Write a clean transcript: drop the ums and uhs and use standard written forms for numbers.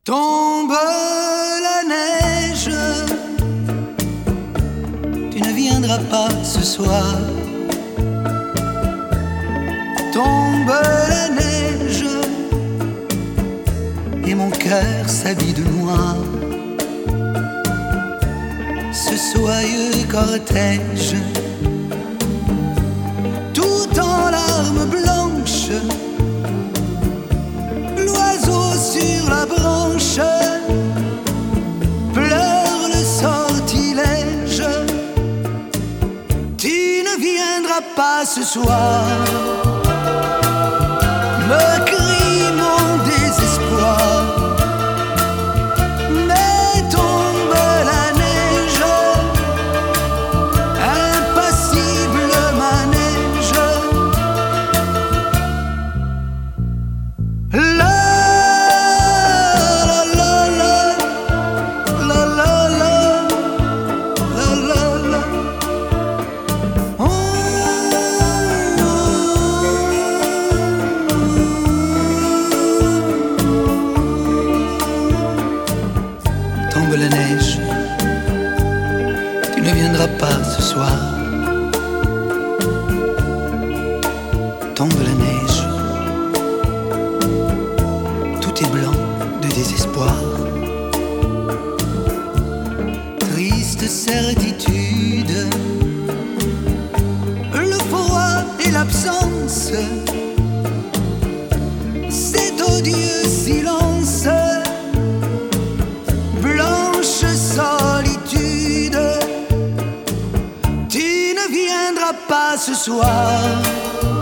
Tombe la neige, tu ne viendras pas ce soir. Tombe la neige, et mon cœur s'habille de noir. Ce soyeux cortège, tout en larmes blanches, l'oiseau sur la branche pleure le sortilège. Tu ne viendras pas ce soir, me crie mon désespoir. Mais tombe la neige, impassible manège. La tombe la neige, tu ne viendras pas ce soir. Tombe la neige, tout est blanc de désespoir. Triste certitude, le froid et l'absence, cet odieux silence. Blanche solitude, tu ne viendras pas ce soir.